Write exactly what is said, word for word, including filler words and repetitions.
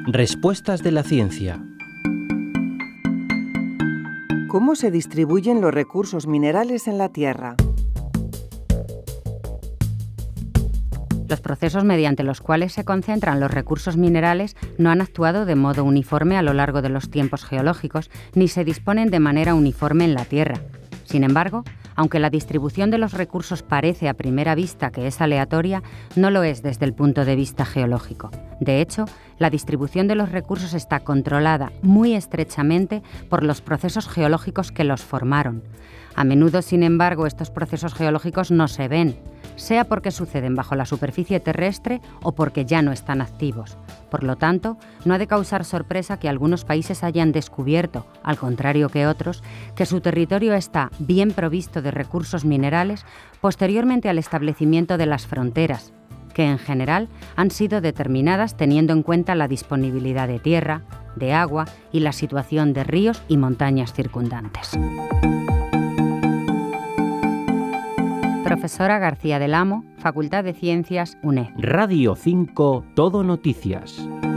Respuestas de la ciencia. ¿Cómo se distribuyen los recursos minerales en la Tierra? Los procesos mediante los cuales se concentran los recursos minerales no han actuado de modo uniforme a lo largo de los tiempos geológicos, ni se disponen de manera uniforme en la Tierra. Sin embargo, aunque la distribución de los recursos parece a primera vista que es aleatoria, no lo es desde el punto de vista geológico. De hecho, la distribución de los recursos está controlada muy estrechamente por los procesos geológicos que los formaron. A menudo, sin embargo, estos procesos geológicos no se ven, sea porque suceden bajo la superficie terrestre o porque ya no están activos. Por lo tanto, no ha de causar sorpresa que algunos países hayan descubierto, al contrario que otros, que su territorio está bien provisto de recursos minerales posteriormente al establecimiento de las fronteras, que en general han sido determinadas teniendo en cuenta la disponibilidad de tierra, de agua y la situación de ríos y montañas circundantes. Profesora García del Amo, Facultad de Ciencias, U N E D. Radio cinco, Todo Noticias.